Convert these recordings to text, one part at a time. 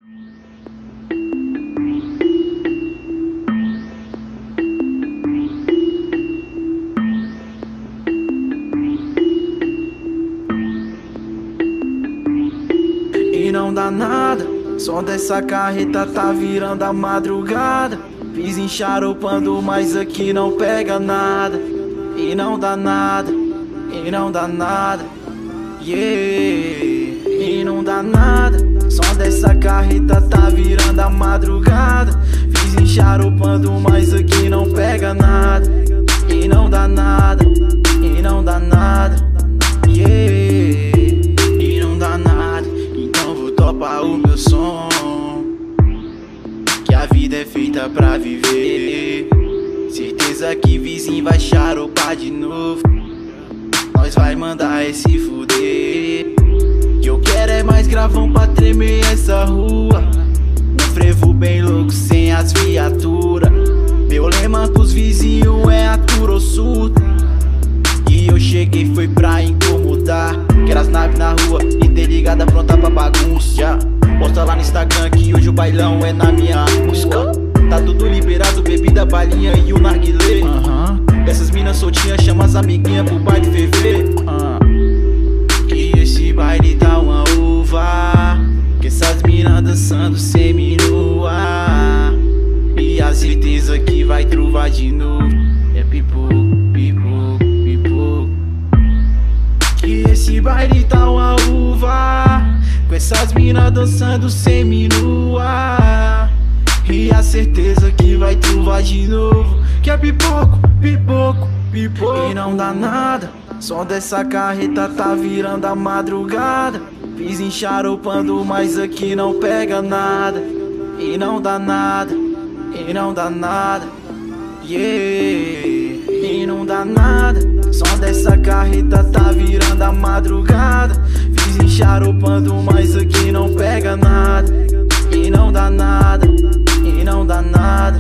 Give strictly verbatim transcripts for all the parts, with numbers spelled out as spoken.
E não dá nada, som dessa carreta tá virando a madrugada. Fiz enxaropando, mas aqui não pega nada. E não dá nada, e não dá nada, yeah. E não dá nada, som dessa carreta tá virando a madrugada. Fiz enxaropando, mas aqui não pega nada. E não dá nada, e não dá nada, yeah. E não dá nada, então vou topar o meu som. Que a vida é feita pra viver. Certeza que vizinho vai xaropar de novo. Nós vai mandar esse fuder. Que eu quero é mais gravão pra tremer essa rua. Um frevo bem louco sem as viaturas. Meu lema pros vizinhos é atura ou surta. E eu cheguei foi pra incomodar. Quero as naves na rua e ter ligada pronta pra bagunça. Posta lá no Instagram que hoje o bailão é na minha música. Tá tudo liberado, bebida, balinha e o narguilé. Uhum. Essas minas soltinhas chamam as amiguinhas pro baile ferver. Uhum. Que esse baile tá uma uva. Que essas minas dançando seminua. E a certeza que vai truvar de novo é pipoco, pipoco, pipoco. Que esse baile tá uma uva. Com essas minas dançando seminua. E a certeza que vai truvar de novo que é pipoco, pipoco, pipoco. E não dá nada, som dessa carreta tá virando a madrugada. Fiz enxaropando, mas aqui não pega nada. E não dá nada, e não dá nada, yeah. E não dá nada, som dessa carreta tá virando a madrugada. Fiz enxaropando, mas aqui não pega nada. E não dá nada, e não dá nada,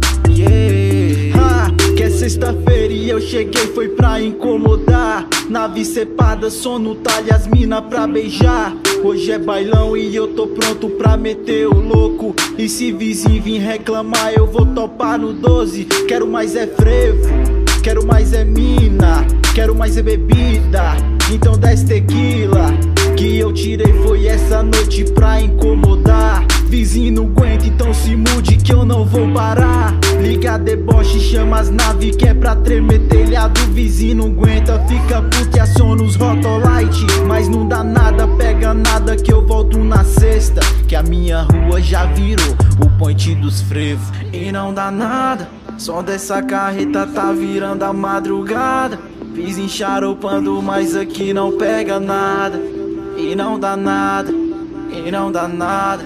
yeah. Ah, que é sexta-feira e eu cheguei foi pra incomodar. Nave cepada, som no talho, as mina pra beijar. Hoje é bailão e eu tô pronto pra meter o louco. E se vizinho vir reclamar eu vou topar no doze. Quero mais é frevo, quero mais é mina, quero mais é bebida. Então dez tequila que eu tirei foi essa noite pra incomodar. Vizinho não aguenta, então se mude que eu não vou parar. Liga deboche, chama as naves que é pra tremer telhado. Vizinho não aguenta, fica puto e aciona os rotolite. Mas não dá nada, pega nada que eu volto na sexta. Que a minha rua já virou o point dos frevos. E não dá nada, som dessa carreta tá virando a madrugada. Fiz enxaropando, mas aqui não pega nada. E não dá nada, e não dá nada,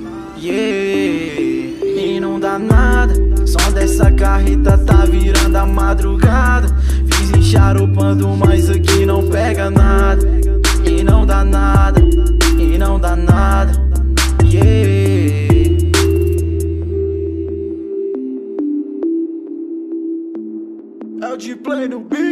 yeah. E não dá nada, som dessa carreta tá virando a madrugada. Fiz enxaropando, mas aqui não pega nada. E não dá nada, e não dá nada, yeah. É o de play no beat.